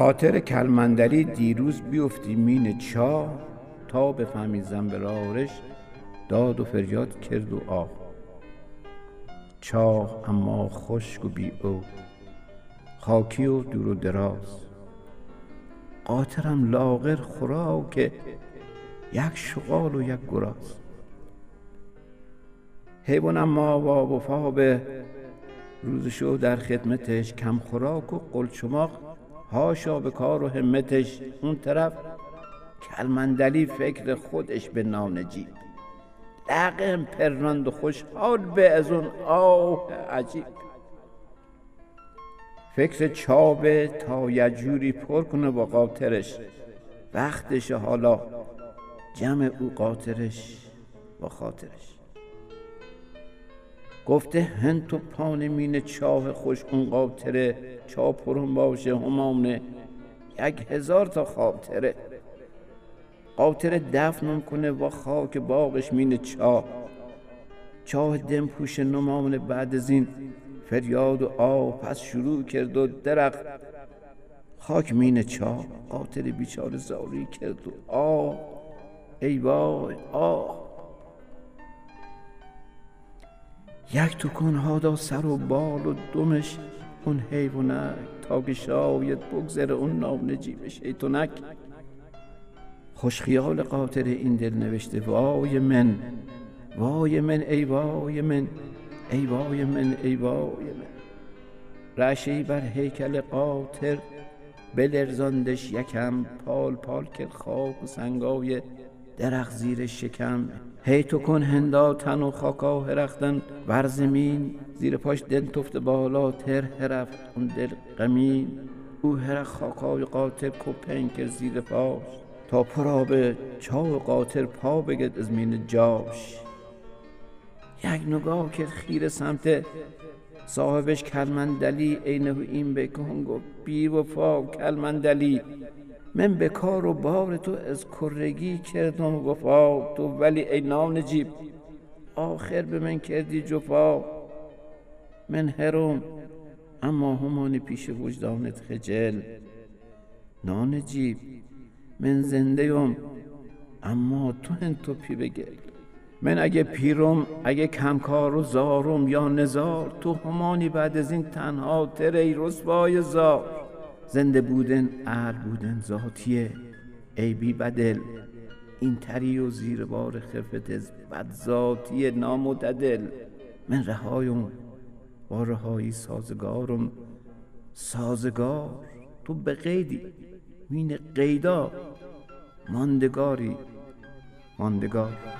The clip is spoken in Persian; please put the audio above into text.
خاطر کلمندری دیروز بیفتی مین چاه، تا بفهمی زنبرارش داد و فریاد کرد و آه. چاه اما خشک و بی او، خاکی و دور و دراز، قاطرم لاغر خوراک یک شغال و یک گراز. حیوان اما با وفا به روزشو در خدمتش، کم خوراک و قلچماق هاشا به کار و همتش. اون طرف کلمندلی فکر خودش به نانجیب، لقم پرند و خوشحال به از اون آه عجیب. فکر چابه تا یه جوری پر کنه با قاطرش، وقتش حالا جمع او قاطرش با خاطرش. گفته هن تو پانمین چاه خوش، اون قاطره چاه پرون باشه همامونه 1000 تا خاطره. قاطره دفنم کنه و خاک باغش مین چاه، چاه دم پوش نمامونه. بعد از این فریاد و آه، پس شروع کرد و درخت خاک مین چاه. قاطره بیچاره زاری کرد و آه ای وای آه. یک توکن هادا سر و بال و دمش، اون حیوانک تا که شاید بگذره اون نانجیب شیطونک. خوش خیال قاطره این دل نوشته وای من، وای من ای وای من، ای وای من ای وای من. رعشه‌ای بر هیکل قاطر بلرزاندش یکم، پال پال کرد خاک و سنگای درخت زیر شکم. هی تو کن هندا تن و خاکا هرختن بر زمین، زیر پاش دل تفت بالا تر هرفت اون دل غمین. او هرخ خاکای قاطر کپن کرد زیر پاش، تا پرابه چاه قاطر پا بگد از مین جاش. یک نگاه کرد خیره سمت صاحبش کلمندلی، اینه این بکن گفت بی وفا کلمندلی. من به کار و بار تو از کرگی کردم وفا، تو ولی ای نانجیب آخر به من کردی جفا. من هرم اما همانی پیش وجدانت خجل، نانجیب من زنده‌ام اما تو هن تو پی بگل. من اگه پیرم اگه کمکار و زارم یا نزار، تو همانی بعد از این تنها تر ای رسوای زار. زنده بودن اهل بودن ذاتیه ای بی بدل، این تری و زیر بار خفت از بد ذاتی نامعتدل. من رهایم با رهایی سازگارم سازگار، تو به قیدی مین قیدا ماندگاری ماندگار.